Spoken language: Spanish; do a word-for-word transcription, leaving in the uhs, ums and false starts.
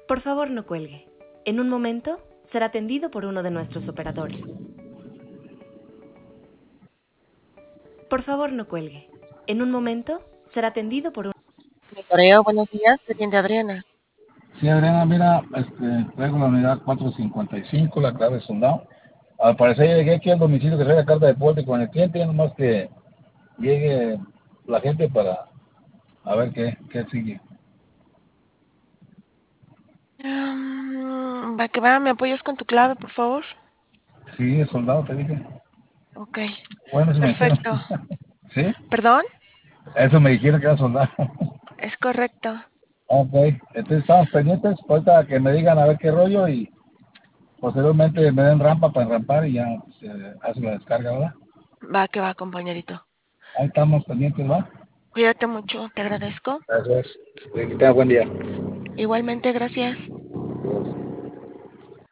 Por favor, no cuelgue. En un momento será atendido por uno de nuestros operadores. Por favor, no cuelgue. En un momento será atendido por un... Monitoreo, buenos días, te atiende Adriana. Sí, Adriana, mira, este, traigo la unidad cuatrocientos cincuenta y cinco, la clave soldado. Al parecer ya llegué aquí al domicilio que trae la carta de deporte con el cliente, ya nomás que llegue la gente para a ver qué, qué sigue. Um, va que va, ¿me apoyas con tu clave, por favor? Sí, el soldado, te dije. Ok, Bueno, si me dijeron. perfecto. ¿Sí? ¿Perdón? Eso me dijeron que era soldado. Es correcto. Ok, entonces estamos pendientes, ahorita que me digan a ver qué rollo y posteriormente me den rampa para enrampar y ya se hace la descarga, ¿verdad? Va que va, compañerito. Ahí estamos pendientes, ¿va? Cuídate mucho, te agradezco. Gracias. Que tenga buen día. Igualmente, gracias.